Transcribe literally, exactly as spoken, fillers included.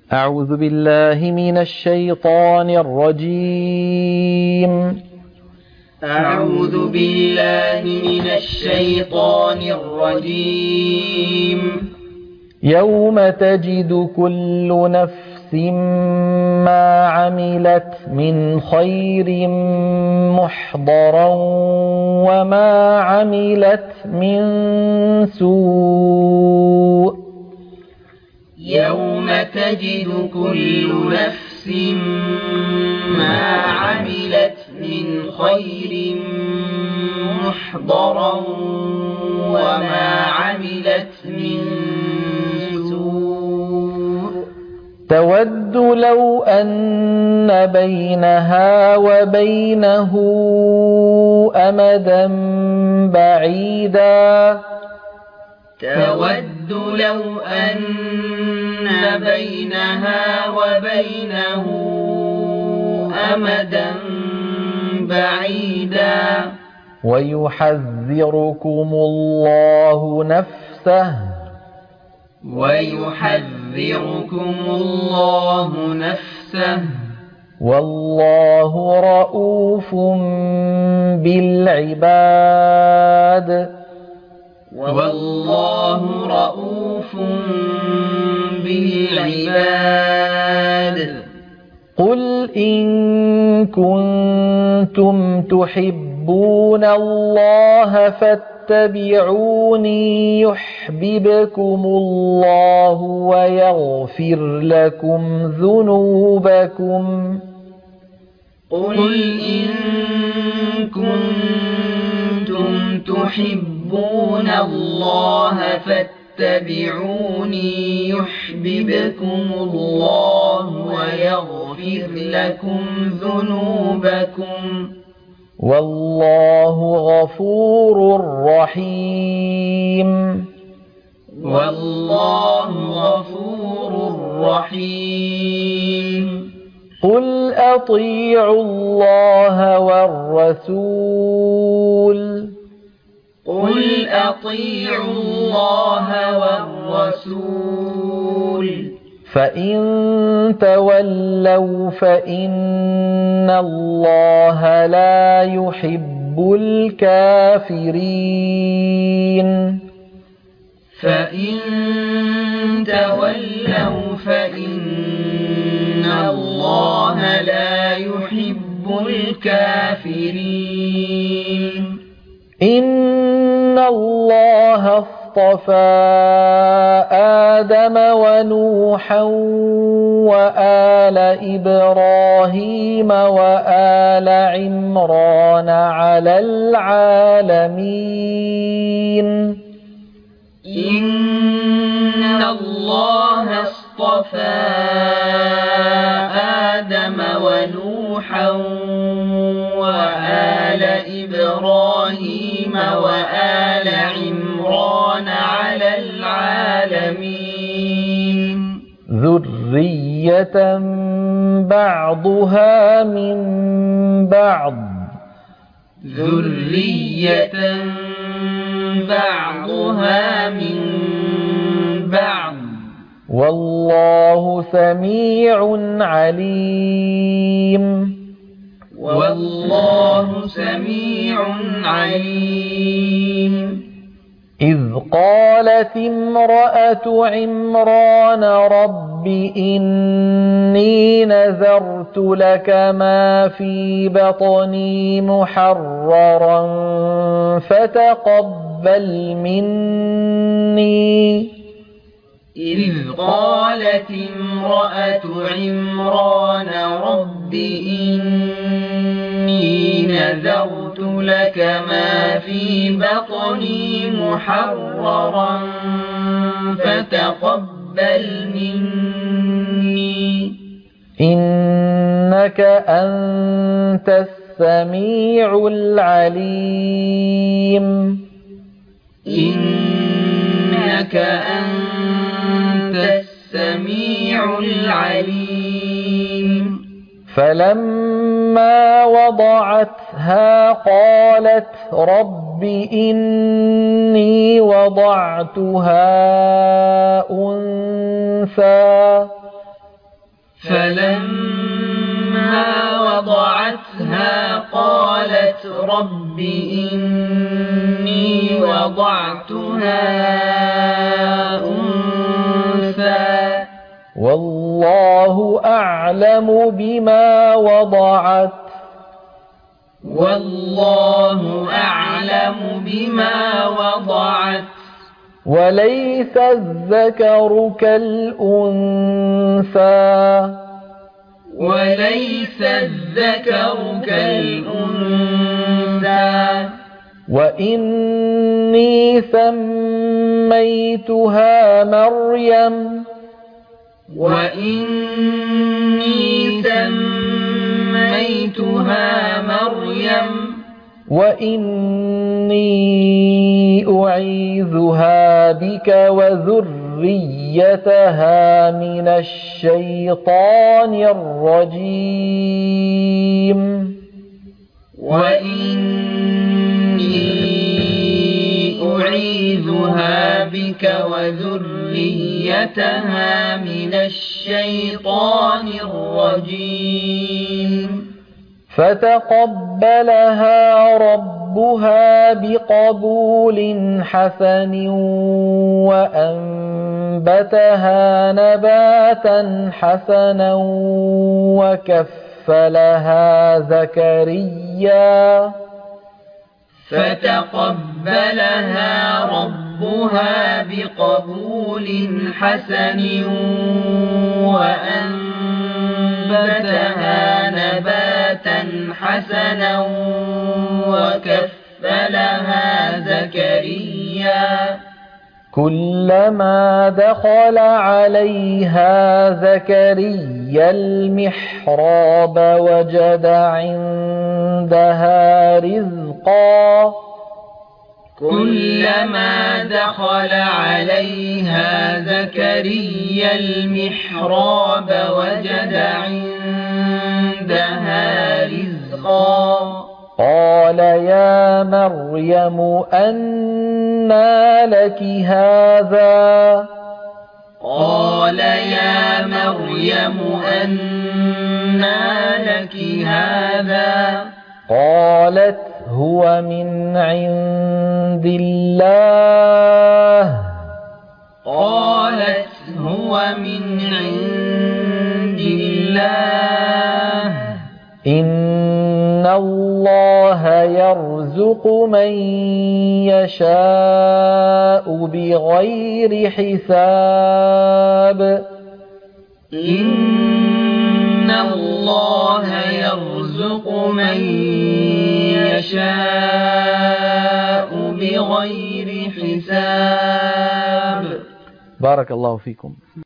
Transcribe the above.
أعوذ بالله من الشيطان الرجيم أعوذ بالله من الشيطان الرجيم يوم تجد كل نفس ما عملت من خير محضرا وما عملت من سوء يوم تجد كل نفس ما عملت من خير محضرا وما عملت من سوء تود لو أن بينها وبينه أمدا بعيدا تود لو أن بينها وبينه أمدا بعيدا ويحذركم الله نفسه ويحذركم الله نفسه والله رؤوف بالعباد والله رؤوف بالعباد قل إن كنتم تحبون الله فاتبعوني يحببكم الله ويغفر لكم ذنوبكم قل إن كنتم تحبون الله فاتبعوني يحببكم الله ويغفر لكم ذنوبكم والله غفور رحيم والله غفور رحيم قل أطيعوا الله والرسول قل أطيعوا الله والرسول فإن تولوا فإن الله لا يحب الكافرين فإن تولوا فإن الله لا يحب الكافرين إن الله اصطفى آدم ونوحا وآل إبراهيم وآل عمران على العالمين إن الله اصطفى آدم ونوحا وآل إبراهيم وآل عمران على العالمين ذرية بعضها من بعض ذرية بعضها من بعض والله سميع عليم والله سميع عليم إذ قالت امرأة عمران رب إني نذرت لك ما في بطني محررا فتقبل مني إذ قالت امرأة عمران رب إني نذرت لك ما في بطني محررا فتقبل مني إنك أنت السميع العليم إنك أنت السميع العليم فلما وضعتها قالت رب إني وضعتها أنثى فلما وضعتها قالت رب إني وضعتها أنثى والله أعلم بما وضعت والله أعلم بما وضعت وليس الذكر كالأنثى وليس الذكر كالأنثى وإني سميتها مريم وإني سميتها مريم وإني أعيذها بك وذريتها من الشيطان الرجيم وإني أعيذها بك وذريتها من الشيطان الرجيم فتقبلها ربها بقبول حسن وأنبتها نباتا حسنا وكفلها زكريا فتقبلها ربها بقبول حسن وأنبتها نباتا حسنا وكفلها زكريا كلما دخل عليها زكريا المحراب وجد عندها رزقا كلما دخل عليها زكريا المحراب وجد عندها رزقا قال يا مريم أنى لك هذا قال يا مريم أنى لك هذا قالت هو من عند الله قالت هو من عند الله إن الله يرزق من يشاء بغير حساب إن الله يرزق من يشاء بغير حساب. بارك الله فيكم.